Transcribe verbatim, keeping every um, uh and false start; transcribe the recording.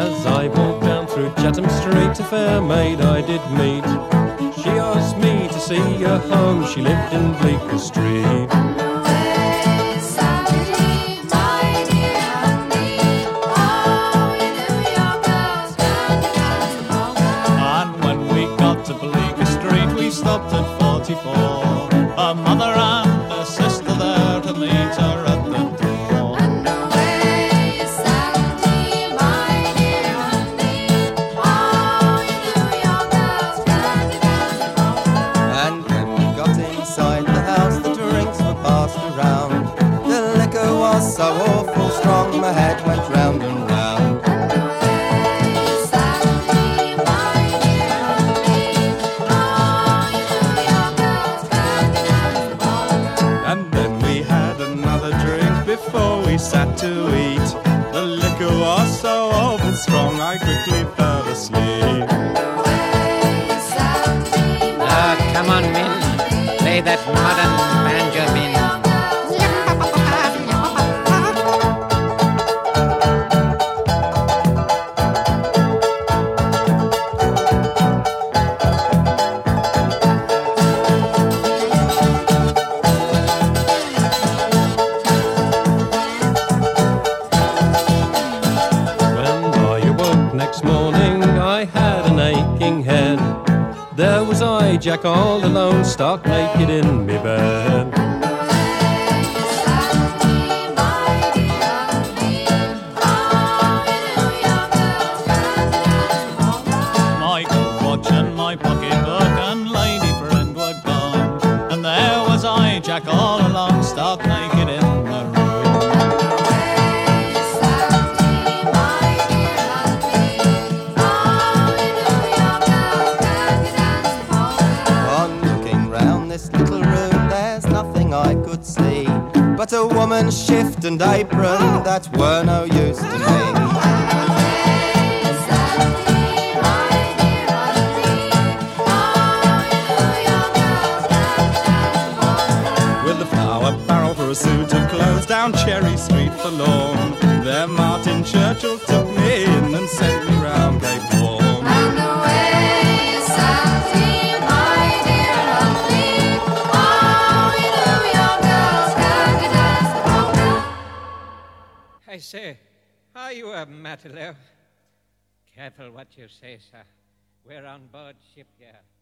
As I walked down through Chatham Street, a fair maid I did meet. She asked me to see her home, she lived in Bleecker Street. And when we got to Bleecker Street, we stopped at forty-four. Her mother and her sister there to meet her at the door. And away is seventy, my dear honey. Oh, you New York girls can you dance the polka? And when we got inside the house, the drinks were passed around. The liquor was so awful strong, my head went round and round. And away is seventy, my dear honey. Oh, you New York girls can you dance the polka? And then we had another drink before we sat to eat. The liquor was so awful strong, I quickly fell asleep. And away is seventy, my Ah, come on, Min. Play that modern banjo, Min. When I awoke next morning, I had an aching head. There was I, Jack, all alone, stark naked in me bed. And away is seventy, my dear honey. Oh, you New York girls can you dance the polka? My gold watch and my pocketbook and lady friend were gone. And there was I, Jack, all alone, stark naked in the room. On looking round this little room, there's nothing I could see but a woman's shift and apron that were no use to me. With a flour barrel for a suit of clothes down Cherry Street forlorn. There Martin Churchill took me in and sent me round Cape Horn. I say, are you a Matelot? Careful what you say, sir. We're on board ship here.